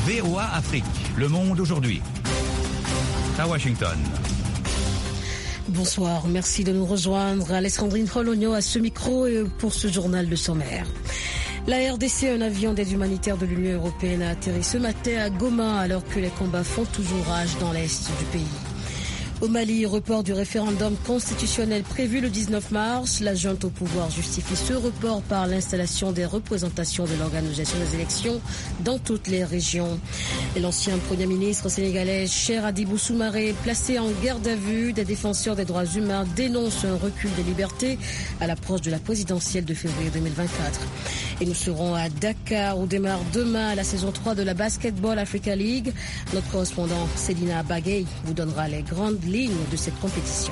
VOA Afrique, le monde aujourd'hui. À Washington. Bonsoir, merci de nous rejoindre. Alessandrine Fologno à ce micro pour ce journal de sommaire. La RDC, un avion d'aide humanitaire de l'Union européenne a atterri ce matin à Goma alors que les combats font toujours rage dans l'est du pays. Au Mali, report du référendum constitutionnel prévu le 19 mars. La junte au pouvoir justifie ce report par l'installation des représentations de l'organisation des élections dans toutes les régions. Et l'ancien Premier ministre sénégalais Cheikh Hadjibou Soumaré, placé en garde à vue, des défenseurs des droits humains dénoncent un recul des libertés à l'approche de la présidentielle de février 2024. Et nous serons à Dakar où démarre demain la saison 3 de la Basketball Africa League. Notre correspondant Célina Bagay vous donnera les grandes lignes de cette compétition.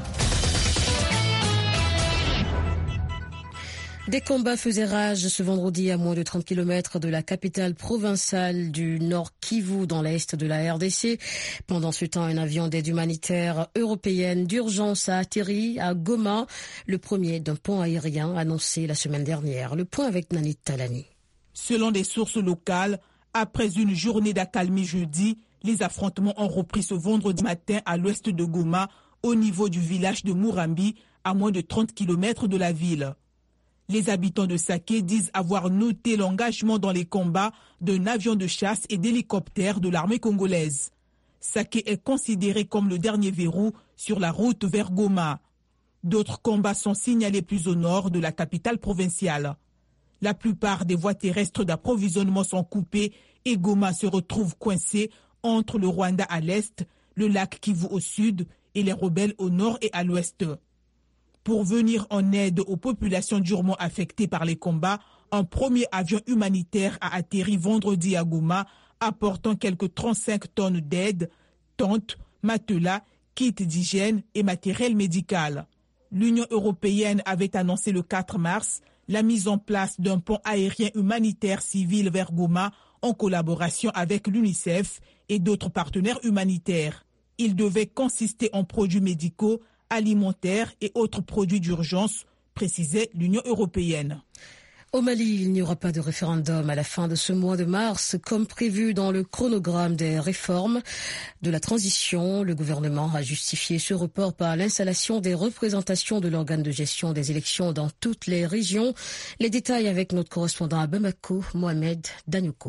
Des combats faisaient rage ce vendredi à moins de 30 km de la capitale provinciale du Nord Kivu dans l'est de la RDC. Pendant ce temps, un avion d'aide humanitaire européenne d'urgence a atterri à Goma, le premier d'un pont aérien annoncé la semaine dernière. Le point avec Nanit Talani. Selon des sources locales, après une journée d'accalmie jeudi, les affrontements ont repris ce vendredi matin à l'ouest de Goma, au niveau du village de Murambi, à moins de 30 km de la ville. Les habitants de Saké disent avoir noté l'engagement dans les combats d'un avion de chasse et d'hélicoptères de l'armée congolaise. Saké est considéré comme le dernier verrou sur la route vers Goma. D'autres combats sont signalés plus au nord de la capitale provinciale. La plupart des voies terrestres d'approvisionnement sont coupées et Goma se retrouve coincé entre le Rwanda à l'est, le lac Kivu au sud et les rebelles au nord et à l'ouest. Pour venir en aide aux populations durement affectées par les combats, un premier avion humanitaire a atterri vendredi à Goma, apportant quelques 35 tonnes d'aide, tentes, matelas, kits d'hygiène et matériel médical. L'Union européenne avait annoncé le 4 mars la mise en place d'un pont aérien humanitaire civil vers Goma en collaboration avec l'UNICEF et d'autres partenaires humanitaires. Il devait consister en produits médicaux, alimentaires et autres produits d'urgence, précisait l'Union européenne. Au Mali, il n'y aura pas de référendum à la fin de ce mois de mars, comme prévu dans le chronogramme des réformes de la transition. Le gouvernement a justifié ce report par l'installation des représentations de l'organe de gestion des élections dans toutes les régions. Les détails avec notre correspondant à Bamako, Mohamed Danyoko.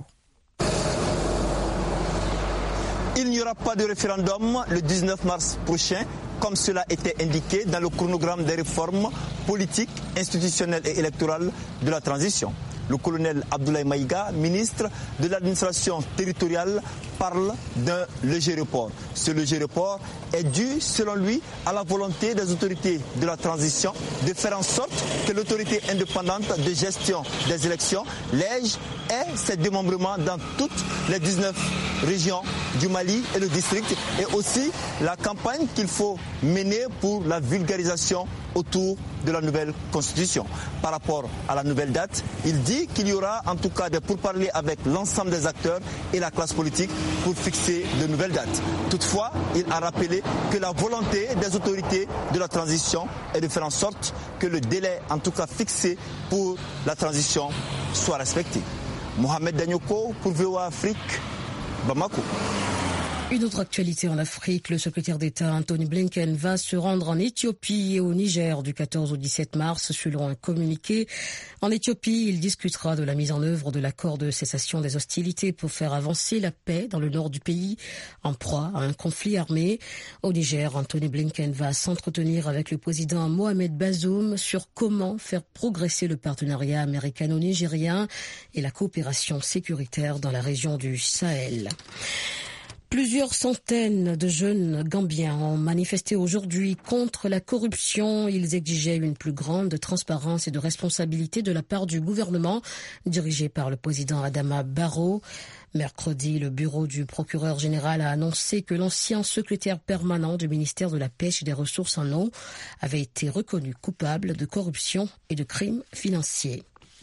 Il n'y aura pas de référendum le 19 mars prochain, comme cela était indiqué dans le chronogramme des réformes politiques, institutionnelles et électorales de la transition. Le colonel Abdoulaye Maïga, ministre de l'administration territoriale, parle d'un léger report. Ce léger report est dû, selon lui, à la volonté des autorités de la transition de faire en sorte que l'autorité indépendante de gestion des élections, l'EJ, ait ses démembrements dans toutes les 19 régions du Mali et le district, et aussi la campagne qu'il faut mener pour la vulgarisation autour de la nouvelle constitution. Par rapport à la nouvelle date, il dit qu'il y aura en tout cas des pourparlers avec l'ensemble des acteurs et la classe politique pour fixer de nouvelles dates. Toutefois, il a rappelé que la volonté des autorités de la transition est de faire en sorte que le délai en tout cas fixé pour la transition soit respecté. Mohamed Danyoko pour VOA Afrique, Bamako. Une autre actualité en Afrique, le secrétaire d'État Anthony Blinken va se rendre en Éthiopie et au Niger du 14 au 17 mars selon un communiqué. En Éthiopie, il discutera de la mise en œuvre de l'accord de cessation des hostilités pour faire avancer la paix dans le nord du pays, en proie à un conflit armé. Au Niger, Anthony Blinken va s'entretenir avec le président Mohamed Bazoum sur comment faire progresser le partenariat américano-nigérien et la coopération sécuritaire dans la région du Sahel. Plusieurs centaines de jeunes Gambiens ont manifesté aujourd'hui contre la corruption. Ils exigeaient une plus grande transparence et de responsabilité de la part du gouvernement dirigé par le président Adama Barrow. Mercredi, le bureau du procureur général a annoncé que l'ancien secrétaire permanent du ministère de la Pêche et des Ressources en eau avait été reconnu coupable de corruption et de crimes financiers.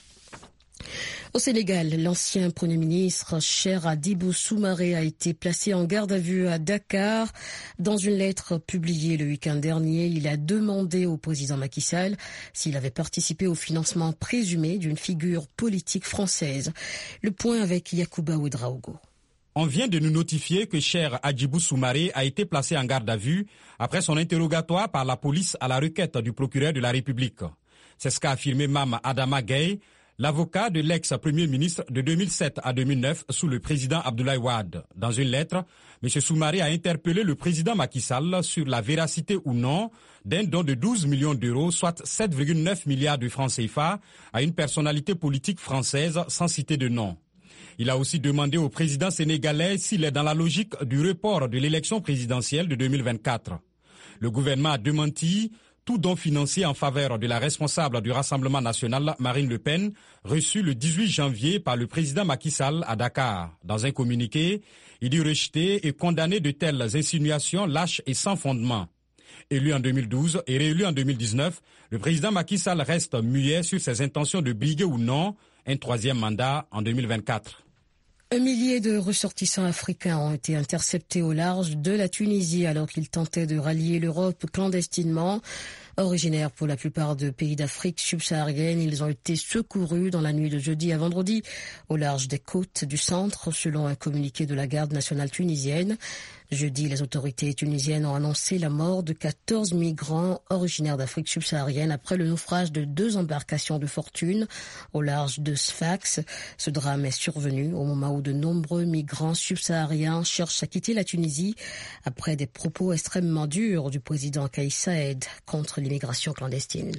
Au Sénégal, l'ancien Premier ministre Cheikh Hadjibou Soumaré a été placé en garde à vue à Dakar. Dans une lettre publiée le week-end dernier, il a demandé au président Macky Sall s'il avait participé au financement présumé d'une figure politique française. Le point avec Yacouba Ouedraogo. On vient de nous notifier que Cheikh Hadjibou Soumaré a été placé en garde à vue après son interrogatoire par la police à la requête du procureur de la République. C'est ce qu'a affirmé Mame Adama Gaye, l'avocat de l'ex-premier ministre de 2007 à 2009 sous le président Abdoulaye Wade. Dans une lettre, M. Soumaré a interpellé le président Macky Sall sur la véracité ou non d'un don de 12 millions d'euros, soit 7,9 milliards de francs CFA, à une personnalité politique française sans citer de nom. Il a aussi demandé au président sénégalais s'il est dans la logique du report de l'élection présidentielle de 2024. Le gouvernement a démenti tout don financier en faveur de la responsable du Rassemblement national, Marine Le Pen, reçu le 18 janvier par le président Macky Sall à Dakar. Dans un communiqué, il dit rejeter et condamner de telles insinuations lâches et sans fondement. Élu en 2012 et réélu en 2019, le président Macky Sall reste muet sur ses intentions de briguer ou non un troisième mandat en 2024. Un millier de ressortissants africains ont été interceptés au large de la Tunisie alors qu'ils tentaient de rallier l'Europe clandestinement. Originaires pour la plupart de pays d'Afrique subsaharienne, ils ont été secourus dans la nuit de jeudi à vendredi au large des côtes du centre, selon un communiqué de la garde nationale tunisienne. Jeudi, les autorités tunisiennes ont annoncé la mort de 14 migrants originaires d'Afrique subsaharienne après le naufrage de 2 embarcations de fortune au large de Sfax. Ce drame est survenu au moment où de nombreux migrants subsahariens cherchent à quitter la Tunisie après des propos extrêmement durs du président Kais Saied contre l'immigration clandestine.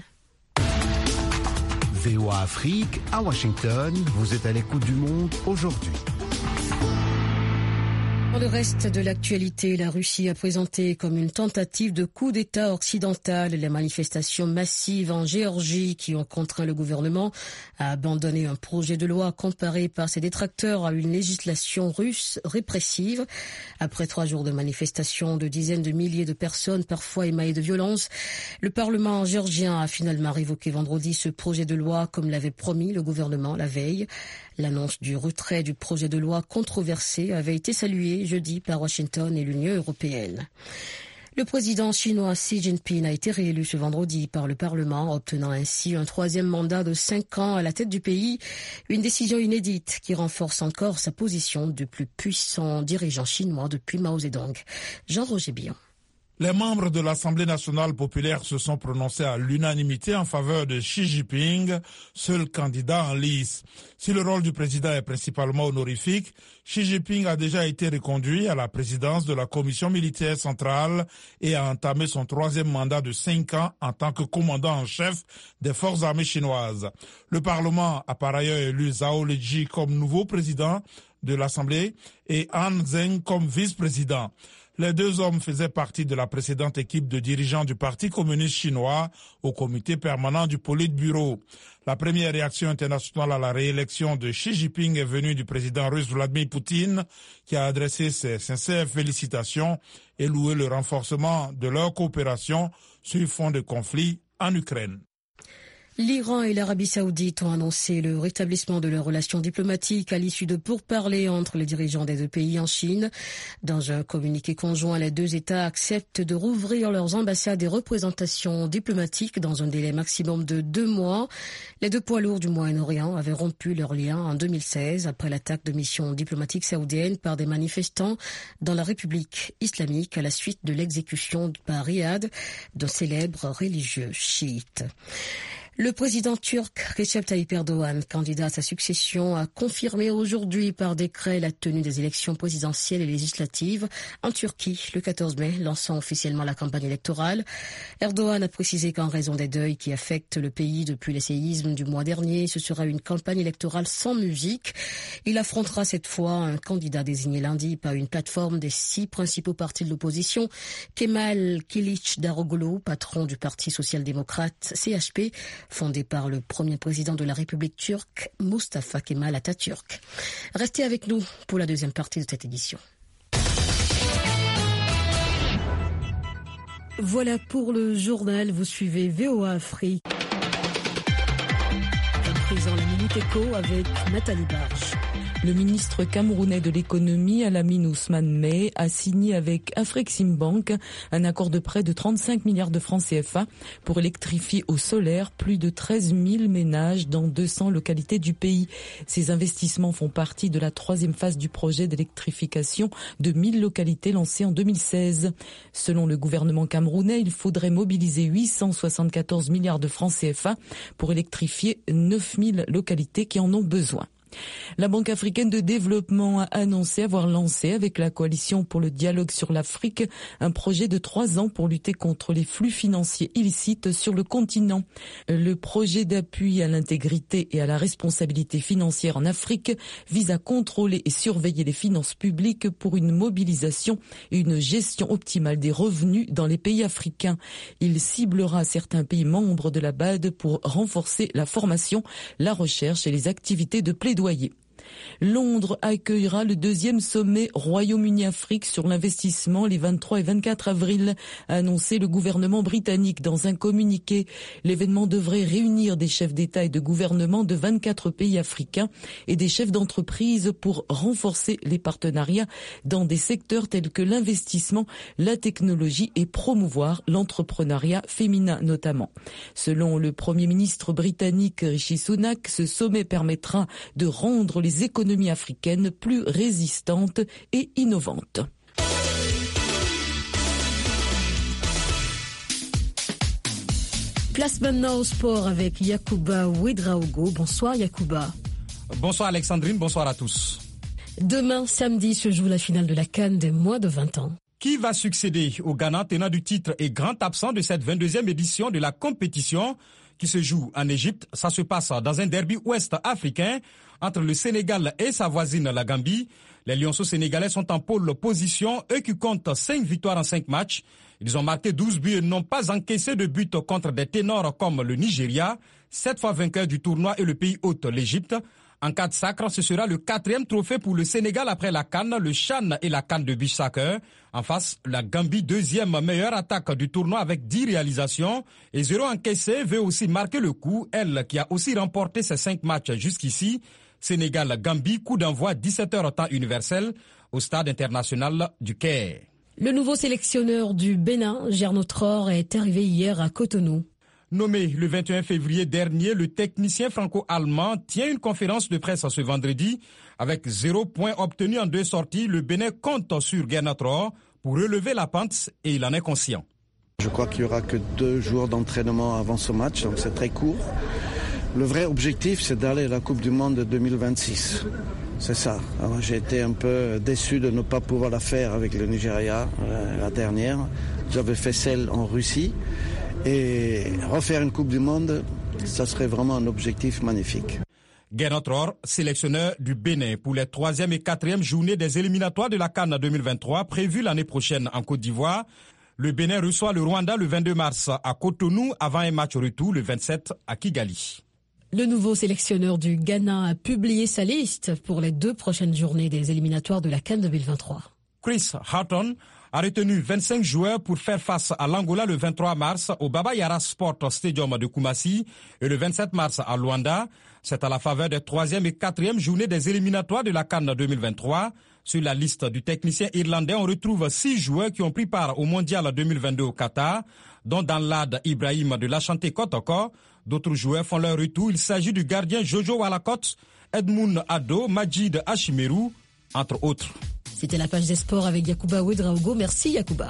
VOA Afrique, à Washington, vous êtes à l'écoute du monde aujourd'hui. Dans le reste de l'actualité, la Russie a présenté comme une tentative de coup d'État occidental les manifestations massives en Géorgie qui ont contraint le gouvernement à abandonner un projet de loi comparé par ses détracteurs à une législation russe répressive. Après 3 jours de manifestations de dizaines de milliers de personnes, parfois émaillées de violence, le Parlement géorgien a finalement révoqué vendredi ce projet de loi comme l'avait promis le gouvernement la veille. L'annonce du retrait du projet de loi controversé avait été saluée jeudi par Washington et l'Union européenne. Le président chinois Xi Jinping a été réélu ce vendredi par le Parlement, obtenant ainsi un 3e mandat de 5 ans à la tête du pays. Une décision inédite qui renforce encore sa position de plus puissant dirigeant chinois depuis Mao Zedong. Jean-Roger Billon. Les membres de l'Assemblée nationale populaire se sont prononcés à l'unanimité en faveur de Xi Jinping, seul candidat en lice. Si le rôle du président est principalement honorifique, Xi Jinping a déjà été reconduit à la présidence de la commission militaire centrale et a entamé son 3e mandat de 5 ans en tant que commandant en chef des forces armées chinoises. Le Parlement a par ailleurs élu Zhao Leji comme nouveau président de l'Assemblée et Han Zheng comme vice-président. Les 2 hommes faisaient partie de la précédente équipe de dirigeants du Parti communiste chinois au comité permanent du Politburo. La première réaction internationale à la réélection de Xi Jinping est venue du président russe Vladimir Poutine, qui a adressé ses sincères félicitations et loué le renforcement de leur coopération sur fond de conflit en Ukraine. L'Iran et l'Arabie saoudite ont annoncé le rétablissement de leurs relations diplomatiques à l'issue de pourparlers entre les dirigeants des 2 pays en Chine. Dans un communiqué conjoint, les 2 États acceptent de rouvrir leurs ambassades et représentations diplomatiques dans un délai maximum de 2 mois. Les 2 poids lourds du Moyen-Orient avaient rompu leurs liens en 2016 après l'attaque de missions diplomatiques saoudiennes par des manifestants dans la République islamique à la suite de l'exécution par Riyad d'un célèbre religieux chiite. Le président turc Recep Tayyip Erdoğan, candidat à sa succession, a confirmé aujourd'hui par décret la tenue des élections présidentielles et législatives en Turquie le 14 mai, lançant officiellement la campagne électorale. Erdoğan a précisé qu'en raison des deuils qui affectent le pays depuis les séismes du mois dernier, ce sera une campagne électorale sans musique. Il affrontera cette fois un candidat désigné lundi par une plateforme des 6 principaux partis de l'opposition, Kemal Kılıçdaroğlu, patron du Parti social-démocrate CHP, fondé par le premier président de la République turque, Mustafa Kemal Atatürk. Restez avec nous pour la 2e partie de cette édition. Voilà pour le journal, vous suivez VOA Afrique. À présent, la Minute Éco avec Nathalie Barge. Le ministre camerounais de l'économie, Alamine Ousmane Mey, a signé avec Afreximbank un accord de prêt de 35 milliards de francs CFA pour électrifier au solaire plus de 13 000 ménages dans 200 localités du pays. Ces investissements font partie de la troisième phase du projet d'électrification de 1000 localités lancé en 2016. Selon le gouvernement camerounais, il faudrait mobiliser 874 milliards de francs CFA pour électrifier 9000 localités qui en ont besoin. La Banque africaine de développement a annoncé avoir lancé avec la coalition pour le dialogue sur l'Afrique un projet de 3 ans pour lutter contre les flux financiers illicites sur le continent. Le projet d'appui à l'intégrité et à la responsabilité financière en Afrique vise à contrôler et surveiller les finances publiques pour une mobilisation et une gestion optimale des revenus dans les pays africains. Il ciblera certains pays membres de la BAD pour renforcer la formation, la recherche et les activités de plaidoyer. Londres accueillera le 2e sommet Royaume-Uni-Afrique sur l'investissement les 23 et 24 avril, a annoncé le gouvernement britannique dans un communiqué. L'événement devrait réunir des chefs d'État et de gouvernement de 24 pays africains et des chefs d'entreprise pour renforcer les partenariats dans des secteurs tels que l'investissement, la technologie et promouvoir l'entrepreneuriat féminin notamment. Selon le Premier ministre britannique Rishi Sunak, ce sommet permettra de rendre les économies africaines plus résistantes et innovantes. Place maintenant au sport avec Yacouba Ouedraogo. Bonsoir Yacouba. Bonsoir Alexandrine, bonsoir à tous. Demain, samedi, se joue la finale de la CAN des moins de 20 ans. Qui va succéder au Ghana, tenant du titre et grand absent de cette 22e édition de la compétition qui se joue en Égypte? Ça se passe dans un derby ouest-africain entre le Sénégal et sa voisine la Gambie. Les Lionceaux sénégalais sont en pôle position, eux qui comptent 5 victoires en 5 matchs. Ils ont marqué 12 buts et n'ont pas encaissé de but contre des ténors comme le Nigeria, 7 fois vainqueur du tournoi, et le pays hôte, l'Égypte. En cas de sacre, ce sera le 4e trophée pour le Sénégal après la CAN, le CHAN et la CAN de beach soccer. En face, la Gambie, 2e meilleure attaque du tournoi avec 10 réalisations. Et 0 encaissé veut aussi marquer le coup, elle qui a aussi remporté ses 5 matchs jusqu'ici. Sénégal-Gambie, coup d'envoi 17h temps universel au stade international du Caire. Le nouveau sélectionneur du Bénin, Gernot Traore, est arrivé hier à Cotonou. Nommé le 21 février dernier, le technicien franco-allemand tient une conférence de presse ce vendredi. Avec 0 point obtenu en 2 sorties, le Bénin compte sur Gernot Traore pour relever la pente et il en est conscient. Je crois qu'il n'y aura que 2 jours d'entraînement avant ce match, donc c'est très court. Le vrai objectif, c'est d'aller à la Coupe du Monde 2026. C'est ça. Alors, j'ai été un peu déçu de ne pas pouvoir la faire avec le Nigeria, la dernière. J'avais fait celle en Russie. Et refaire une Coupe du Monde, ça serait vraiment un objectif magnifique. Gernot Traore, sélectionneur du Bénin pour les 3e et 4e journées des éliminatoires de la CAN 2023 prévues l'année prochaine en Côte d'Ivoire. Le Bénin reçoit le Rwanda le 22 mars à Cotonou avant un match retour le 27 à Kigali. Le nouveau sélectionneur du Ghana a publié sa liste pour les 2 prochaines journées des éliminatoires de la CAN 2023. Chris Harton a retenu 25 joueurs pour faire face à l'Angola le 23 mars au Baba Yara Sport Stadium de Koumassi et le 27 mars à Luanda. C'est à la faveur des 3e et 4e journées des éliminatoires de la CAN 2023. Sur la liste du technicien irlandais, on retrouve 6 joueurs qui ont pris part au Mondial 2022 au Qatar, dont Danlad Ibrahim de l'Ashanti Kotoko. D'autres joueurs font leur retour. Il s'agit du gardien Jojo Walakot, Edmund Ado, Majid Ashimeru, entre autres. C'était la page des sports avec Yacouba Ouedraogo. Merci Yacouba.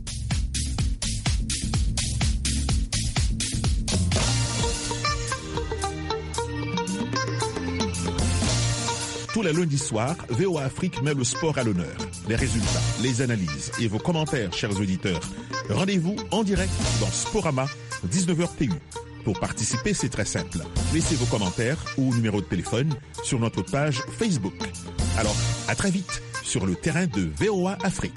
Tous les lundis soirs, VOA Afrique met le sport à l'honneur. Les résultats, les analyses et vos commentaires, chers auditeurs. Rendez-vous en direct dans Sporama, 19h TU. Pour participer, c'est très simple. Laissez vos commentaires ou numéro de téléphone sur notre page Facebook. Alors, à très vite sur le terrain de VOA Afrique.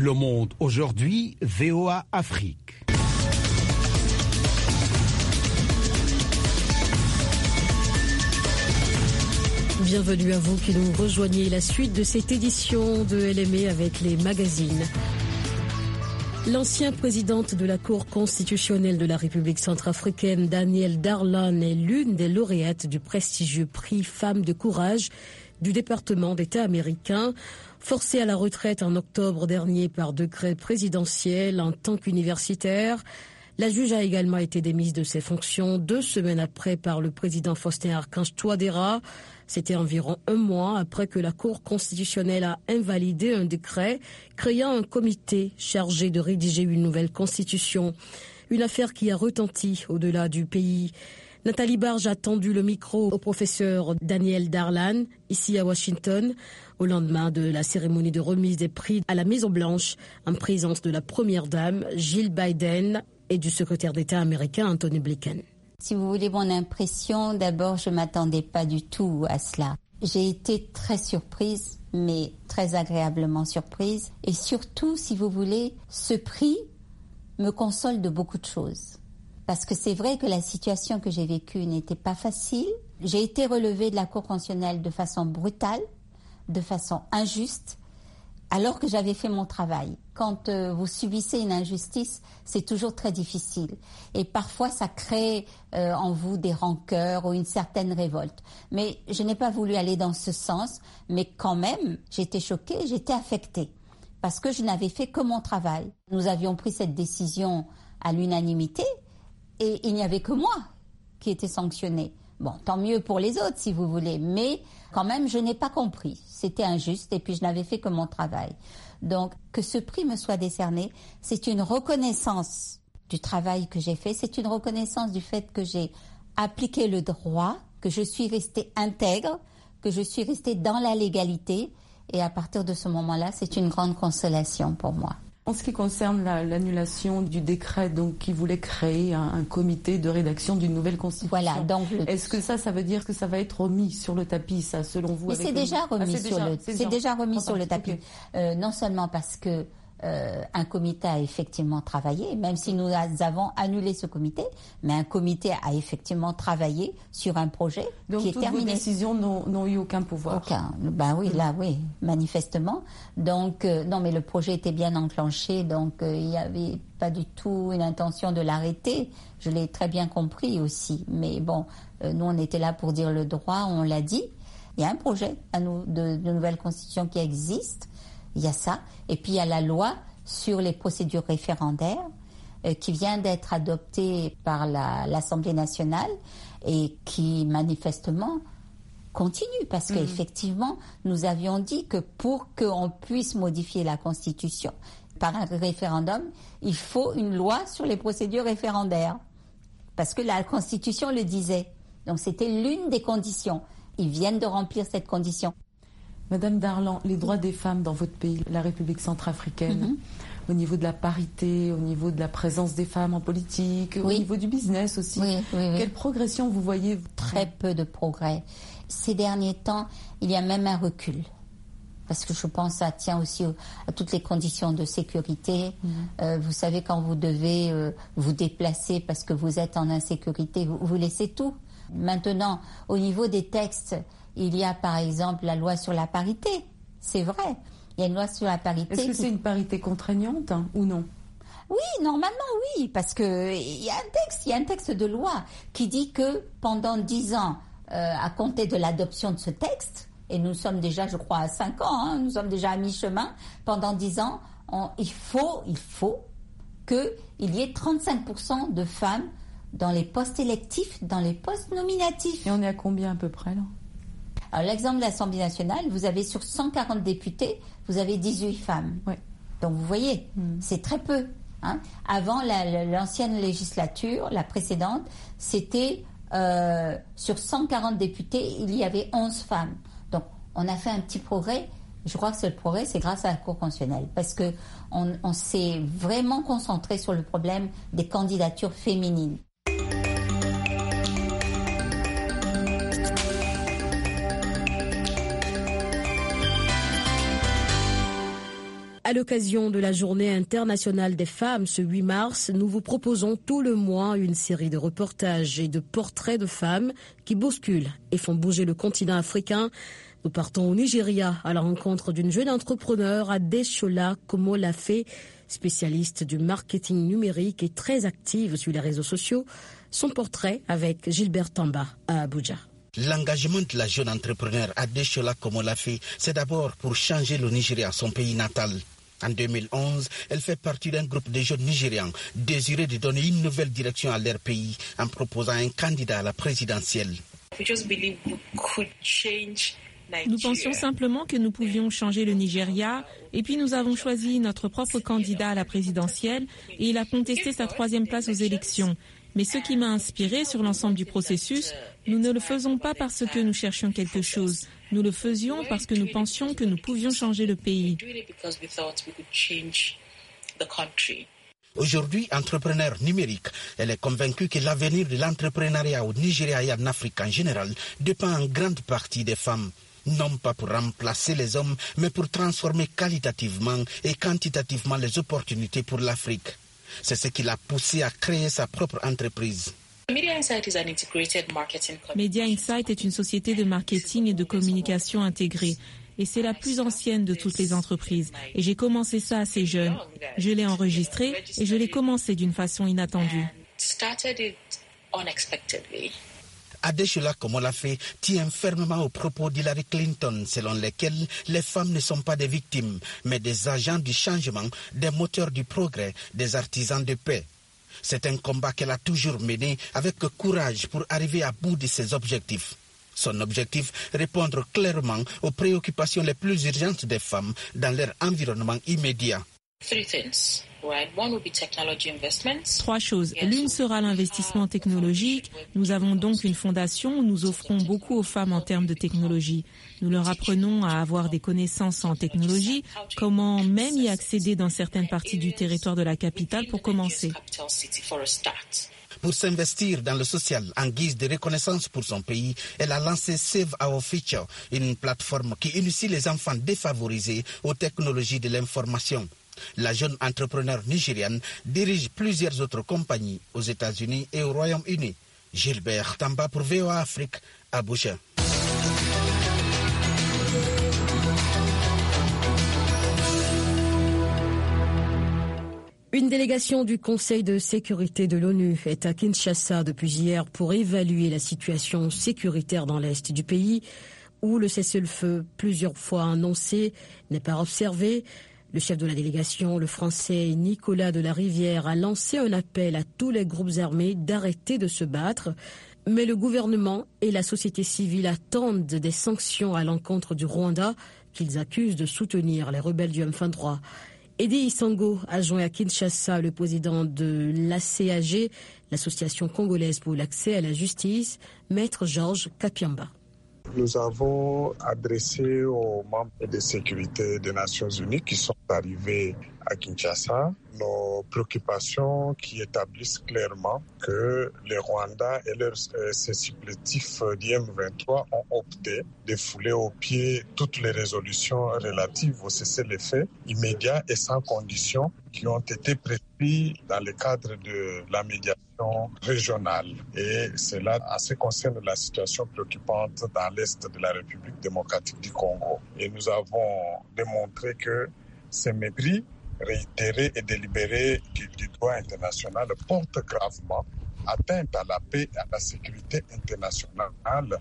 Le Monde aujourd'hui, VOA Afrique. Bienvenue à vous qui nous rejoignez. La suite de cette édition de LME avec les magazines. L'ancien présidente de la Cour constitutionnelle de la République centrafricaine, Danielle Darlan, est l'une des lauréates du prestigieux prix Femmes de courage du département d'État américain. Forcée à la retraite en octobre dernier par décret présidentiel en tant qu'universitaire, la juge a également été démise de ses fonctions 2 semaines après par le président Faustin Archange Touadéra. C'était environ 1 mois après que la Cour constitutionnelle a invalidé un décret créant un comité chargé de rédiger une nouvelle constitution. Une affaire qui a retenti au-delà du pays. Nathalie Barge a tendu le micro au professeur Danielle Darlan, ici à Washington, au lendemain de la cérémonie de remise des prix à la Maison-Blanche, en présence de la première dame, Jill Biden, et du secrétaire d'État américain, Antony Blinken. Si vous voulez mon impression, d'abord, je ne m'attendais pas du tout à cela. J'ai été très surprise, mais très agréablement surprise. Et surtout, si vous voulez, ce prix me console de beaucoup de choses. Parce que c'est vrai que la situation que j'ai vécue n'était pas facile. J'ai été relevée de la Cour constitutionnelle de façon brutale, de façon injuste, alors que j'avais fait mon travail. Quand vous subissez une injustice, c'est toujours très difficile. Et parfois, ça crée en vous des rancœurs ou une certaine révolte. Mais je n'ai pas voulu aller dans ce sens. Mais quand même, j'étais choquée, j'étais affectée. Parce que je n'avais fait que mon travail. Nous avions pris cette décision à l'unanimité et il n'y avait que moi qui était sanctionnée. Bon, tant mieux pour les autres, si vous voulez. Mais quand même, je n'ai pas compris. C'était injuste et puis je n'avais fait que mon travail. Donc, que ce prix me soit décerné, c'est une reconnaissance du travail que j'ai fait. C'est une reconnaissance du fait que j'ai appliqué le droit, que je suis restée intègre, que je suis restée dans la légalité. Et à partir de ce moment-là, c'est une grande consolation pour moi. En ce qui concerne l'annulation du décret donc, qui voulait créer un comité de rédaction d'une nouvelle constitution, voilà, donc est-ce que ça veut dire que ça va être remis sur le tapis, ça, selon vous? Mais c'est déjà remis sur le tapis. Okay. Non seulement parce que un comité a effectivement travaillé, même si nous avons annulé ce comité, mais un comité a effectivement travaillé sur un projet donc qui est terminé. Donc toutes vos décisions n'ont eu aucun pouvoir. Aucun. Ben oui, là, oui, manifestement. Donc, non, mais le projet était bien enclenché, donc il n'y avait pas du tout une intention de l'arrêter. Je l'ai très bien compris aussi. Mais bon, nous, on était là pour dire le droit, on l'a dit. Il y a un projet de nouvelle constitution qui existe. Il y a ça. Et puis, il y a la loi sur les procédures référendaires qui vient d'être adoptée par l'Assemblée nationale et qui, manifestement, continue. Parce qu'effectivement, nous avions dit que pour qu'on puisse modifier la Constitution par un référendum, il faut une loi sur les procédures référendaires. Parce que la Constitution le disait. Donc, c'était l'une des conditions. Ils viennent de remplir cette condition. Madame Darlan, les droits des femmes dans votre pays, la République centrafricaine, au niveau de la parité, au niveau de la présence des femmes en politique, au niveau du business aussi, quelle progression vous voyez? Très peu de progrès. Ces derniers temps, il y a même un recul. Parce que je pense que ça tient aussi à toutes les conditions de sécurité. Vous savez, quand vous devez vous déplacer parce que vous êtes en insécurité, vous laissez tout. Maintenant, au niveau des textes, il y a par exemple la loi sur la parité, c'est vrai. Il y a une loi sur la parité. Est-ce que c'est une parité contraignante ou non? Oui, normalement oui, parce que il y a un texte de loi qui dit que pendant 10 ans, à compter de l'adoption de ce texte, et nous sommes déjà, je crois, à 5 ans, nous sommes déjà à mi-chemin, pendant 10 ans, il faut qu'il y ait 35% de femmes dans les postes électifs, dans les postes nominatifs. Et on est à combien à peu près là? Alors, l'exemple de l'Assemblée nationale, vous avez sur 140 députés, vous avez 18 femmes. Oui. Donc, vous voyez, c'est très peu. Hein. Avant l'ancienne législature, la précédente, c'était sur 140 députés, il y avait 11 femmes. Donc, on a fait un petit progrès. Je crois que ce progrès, c'est grâce à la Cour constitutionnelle. Parce qu'on s'est vraiment concentré sur le problème des candidatures féminines. À l'occasion de la Journée internationale des femmes, ce 8 mars, nous vous proposons tout le mois une série de reportages et de portraits de femmes qui bousculent et font bouger le continent africain. Nous partons au Nigeria à la rencontre d'une jeune entrepreneur, Adesola Komolafe, spécialiste du marketing numérique et très active sur les réseaux sociaux. Son portrait avec Gilbert Tamba à Abuja. L'engagement de la jeune entrepreneur Adesola Komolafe, c'est d'abord pour changer le Nigeria, son pays natal. En 2011, elle fait partie d'un groupe de jeunes Nigérians désireux de donner une nouvelle direction à leur pays en proposant un candidat à la présidentielle. Nous pensions simplement que nous pouvions changer le Nigeria et puis nous avons choisi notre propre candidat à la présidentielle et il a contesté sa 3e place aux élections. Mais ce qui m'a inspiré sur l'ensemble du processus, nous ne le faisons pas parce que nous cherchions quelque chose. Nous le faisions parce que nous pensions que nous pouvions changer le pays. Aujourd'hui, entrepreneur numérique, elle est convaincue que l'avenir de l'entrepreneuriat au Nigeria et en Afrique en général dépend en grande partie des femmes. Non pas pour remplacer les hommes, mais pour transformer qualitativement et quantitativement les opportunités pour l'Afrique. C'est ce qui l'a poussée à créer sa propre entreprise. Media Insight est une société de marketing et de communication intégrée. Et c'est la plus ancienne de toutes les entreprises. Et j'ai commencé ça assez jeune. Je l'ai enregistré et je l'ai commencé d'une façon inattendue. Adesola Komolafe tient fermement aux propos d'Hillary Clinton, selon lesquels les femmes ne sont pas des victimes, mais des agents du changement, des moteurs du progrès, des artisans de paix. C'est un combat qu'elle a toujours mené avec courage pour arriver à bout de ses objectifs. Son objectif, répondre clairement aux préoccupations les plus urgentes des femmes dans leur environnement immédiat. 3 choses. L'une sera l'investissement technologique. Nous avons donc une fondation où nous offrons beaucoup aux femmes en termes de technologie. Nous leur apprenons à avoir des connaissances en technologie, comment même y accéder dans certaines parties du territoire de la capitale pour commencer. Pour s'investir dans le social en guise de reconnaissance pour son pays, elle a lancé Save Our Future, une plateforme qui initie les enfants défavorisés aux technologies de l'information. La jeune entrepreneure nigériane dirige plusieurs autres compagnies aux États-Unis et au Royaume-Uni. Gilbert Tamba pour VOA Afrique, Abuja. Une délégation du Conseil de sécurité de l'ONU est à Kinshasa depuis hier pour évaluer la situation sécuritaire dans l'est du pays, où le cessez-le-feu, plusieurs fois annoncé, n'est pas observé. Le chef de la délégation, le Français Nicolas de la Rivière, a lancé un appel à tous les groupes armés d'arrêter de se battre. Mais le gouvernement et la société civile attendent des sanctions à l'encontre du Rwanda, qu'ils accusent de soutenir les rebelles du M23. Eddie Isango a joint à Kinshasa le président de l'ACAG, l'Association congolaise pour l'accès à la justice, Maître Georges Kapiamba. Nous avons adressé aux membres de sécurité des Nations Unies qui sont arrivés à Kinshasa nos préoccupations qui établissent clairement que les Rwandais et leurs supplétifs du M23 ont opté de fouler aux pieds toutes les résolutions relatives au cessez-le-feu immédiat et sans condition qui ont été prescrits dans le cadre de la médiation régionale. Et cela en ce qui concerne la situation préoccupante dans l'est de la République démocratique du Congo. Et nous avons démontré que ces mépris réitéré et délibéré du droit international porte gravement atteinte à la paix et à la sécurité internationale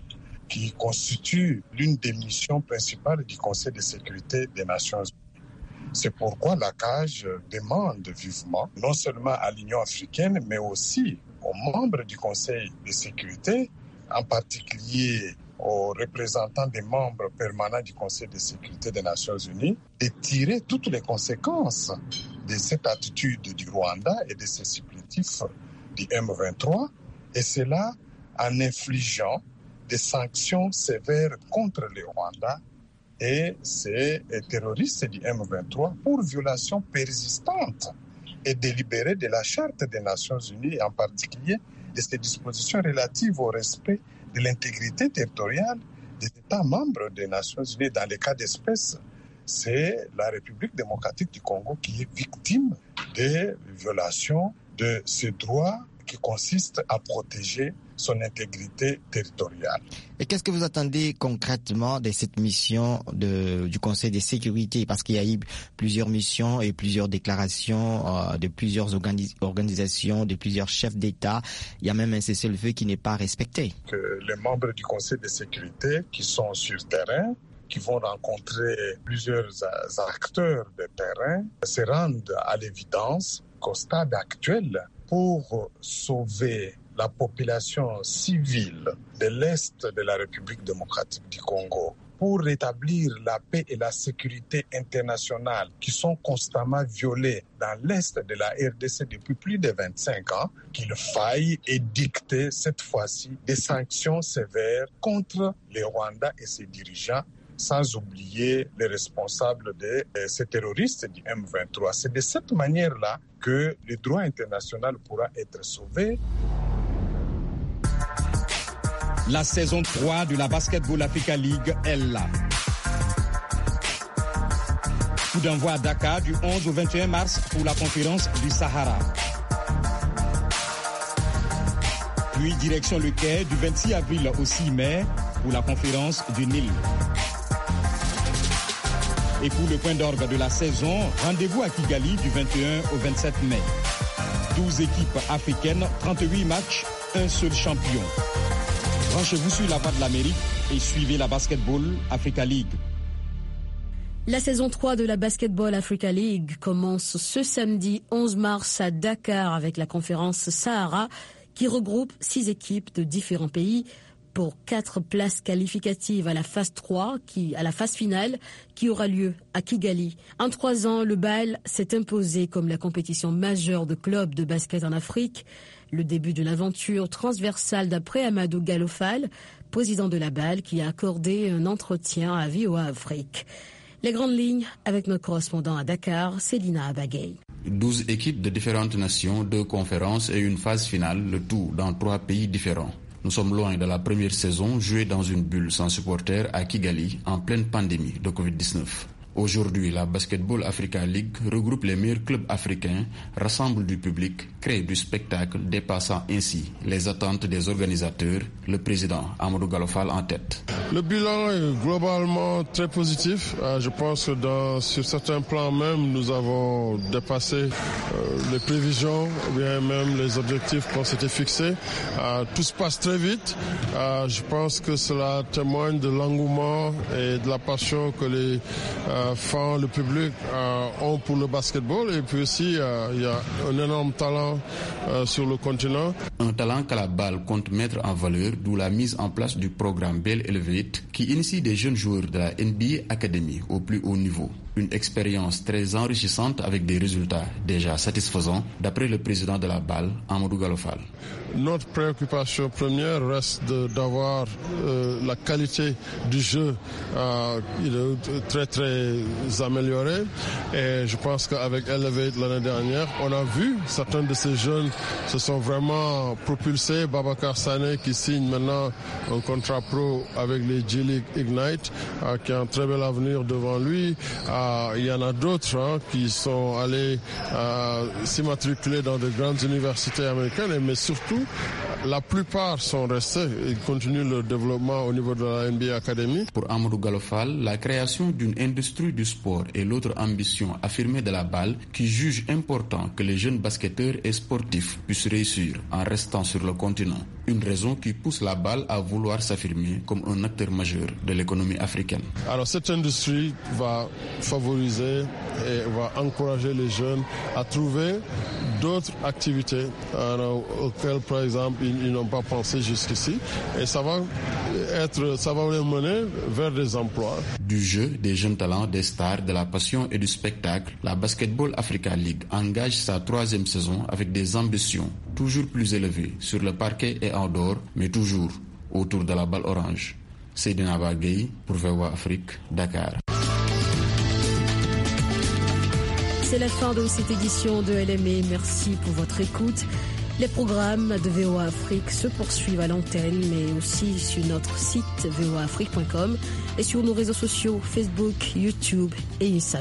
qui constitue l'une des missions principales du Conseil de sécurité des Nations Unies. C'est pourquoi la CAG demande vivement, non seulement à l'Union africaine, mais aussi aux membres du Conseil de sécurité, en particulier aux représentants des membres permanents du Conseil de sécurité des Nations Unies, de tirer toutes les conséquences de cette attitude du Rwanda et de ses supplétifs du M23, et cela en infligeant des sanctions sévères contre le Rwanda et ces terroristes du M23 pour violation persistante et délibérée de la Charte des Nations Unies, et en particulier de ses dispositions relatives au respect de l'intégrité territoriale des États membres des Nations Unies. Dans les cas d'espèce, c'est la République démocratique du Congo qui est victime des violations de ses droits qui consistent à protéger son intégrité territoriale. Et qu'est-ce que vous attendez concrètement de cette mission du Conseil de sécurité? Parce qu'il y a eu plusieurs missions et plusieurs déclarations de plusieurs organisations, de plusieurs chefs d'État. Il y a même un cessez-le-feu qui n'est pas respecté. Que les membres du Conseil de sécurité qui sont sur terrain, qui vont rencontrer plusieurs acteurs de terrain, se rendent à l'évidence qu'au stade actuel, pour sauver la population civile de l'Est de la République démocratique du Congo, pour rétablir la paix et la sécurité internationale qui sont constamment violées dans l'Est de la RDC depuis plus de 25 ans, qu'il faille édicter cette fois-ci des sanctions sévères contre les Rwandais et ses dirigeants, sans oublier les responsables de ces terroristes du M23. C'est de cette manière-là que le droit international pourra être sauvé. La saison 3 de la Basketball Africa League est là. Coup d'envoi à Dakar du 11 au 21 mars pour la conférence du Sahara. Puis direction le Caire du 26 avril au 6 mai pour la conférence du Nil. Et pour le point d'orgue de la saison, rendez-vous à Kigali du 21 au 27 mai. 12 équipes africaines, 38 matchs, un seul champion. Branchez-vous sur la voie de l'Amérique et suivez la Basketball Africa League. La saison 3 de la Basketball Africa League commence ce samedi 11 mars à Dakar avec la conférence Sahara qui regroupe 6 équipes de différents pays pour 4 places qualificatives à la phase 3, à la phase finale, qui aura lieu à Kigali. En 3 ans, le BAL s'est imposé comme la compétition majeure de clubs de basket en Afrique. Le début de l'aventure transversale d'après Amadou Galofal, président de la BAL, qui a accordé un entretien à VOA Afrique. Les grandes lignes avec notre correspondant à Dakar, Célina Abagay. 12 équipes de différentes nations, 2 conférences et une phase finale, le tout dans 3 pays différents. Nous sommes loin de la première saison jouée dans une bulle sans supporters à Kigali en pleine pandémie de Covid-19. Aujourd'hui, la Basketball Africa League regroupe les meilleurs clubs africains, rassemble du public, crée du spectacle, dépassant ainsi les attentes des organisateurs, le président Amadou Galofal en tête. Le bilan est globalement très positif. Je pense que sur certains plans même, nous avons dépassé les prévisions, ou bien même les objectifs qu'on s'était fixés. Tout se passe très vite. Je pense que cela témoigne de l'engouement et de la passion que les fans, le public ont pour le basketball. Et puis aussi, il y a un énorme talent sur le continent. Un talent que la BAL compte mettre en valeur, d'où la mise en place du programme BAL Elevate qui initie des jeunes joueurs de la NBA Academy au plus haut niveau. Une expérience très enrichissante avec des résultats déjà satisfaisants, d'après le président de la BAL, Amadou Galofal. Notre préoccupation première reste d'avoir la qualité du jeu très très améliorée. Et je pense qu'avec Elevate l'année dernière, on a vu certains de ces jeunes se sont vraiment propulsés. Babacar Sané qui signe maintenant un contrat pro avec les G-League Ignite, qui a un très bel avenir devant lui. Il y en a d'autres qui sont allés s'immatriculer dans de grandes universités américaines, mais surtout, la plupart sont restés et continuent leur développement au niveau de la NBA Academy. Pour Amadou Galofal, la création d'une industrie du sport est l'autre ambition affirmée de la BAL qui juge important que les jeunes basketteurs et sportifs puissent réussir en restant sur le continent. Une raison qui pousse la BAL à vouloir s'affirmer comme un acteur majeur de l'économie africaine. Alors cette industrie va favoriser et va encourager les jeunes à trouver d'autres activités auxquelles, par exemple, ils n'ont pas pensé jusqu'ici. Et ça va les mener vers des emplois. Du jeu, des jeunes talents, des stars, de la passion et du spectacle, la Basketball Africa League engage sa 3e saison avec des ambitions toujours plus élevées sur le parquet et en dehors, mais toujours autour de la balle orange. Seydina Bagay pour VOA Afrique, Dakar. C'est la fin de cette édition de LME. Merci pour votre écoute. Les programmes de VOA Afrique se poursuivent à l'antenne, mais aussi sur notre site voaafrique.com et sur nos réseaux sociaux Facebook, YouTube et Instagram.